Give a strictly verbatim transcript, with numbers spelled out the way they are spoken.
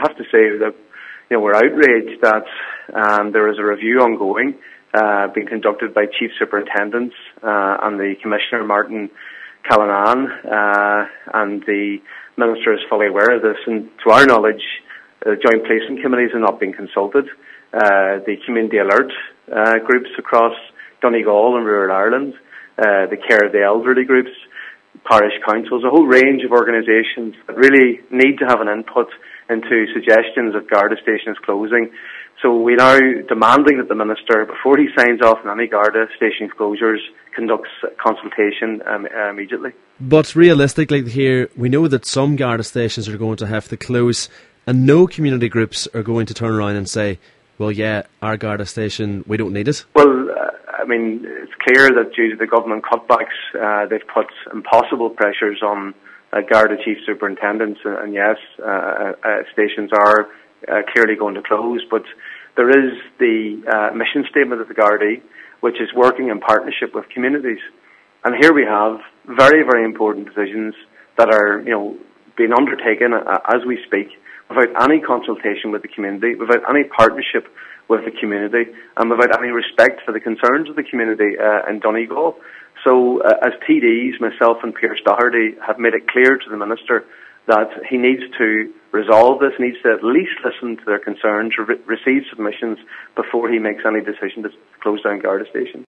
have to say that you know we're outraged that um, there is a review ongoing, uh, being conducted by Chief Superintendents uh, and the Commissioner Martin Callanan, uh, and the Minister is fully aware of this. And to our knowledge, the Joint Policing Committees are not being consulted. Uh, the Community Alert uh, groups across Donegal and rural Ireland, uh, the Care of the Elderly groups, parish councils, a whole range of organisations that really need to have an input into suggestions of Garda stations closing. So we are now demanding that the Minister, before he signs off on any Garda station closures, conducts consultation um, immediately. But realistically here, we know that some Garda stations are going to have to close, and no community groups are going to turn around and say, well, yeah, our Garda station, we don't need it. Well, uh, I mean, it's clear that due to the government cutbacks, uh, they've put impossible pressures on uh, Garda chief superintendents, and, and yes, uh, uh, stations are uh, clearly going to close, but there is the uh, mission statement of the Gardaí, which is working in partnership with communities. And here we have very, very important decisions that are, you know, being undertaken uh, as we speak, without any consultation with the community, without any partnership with the community, and without any respect for the concerns of the community uh, in Donegal. So, uh, as T Ds, myself and Pierce Doherty have made it clear to the Minister that he needs to resolve this, needs to at least listen to their concerns, re- receive submissions before he makes any decision to close down Garda Station.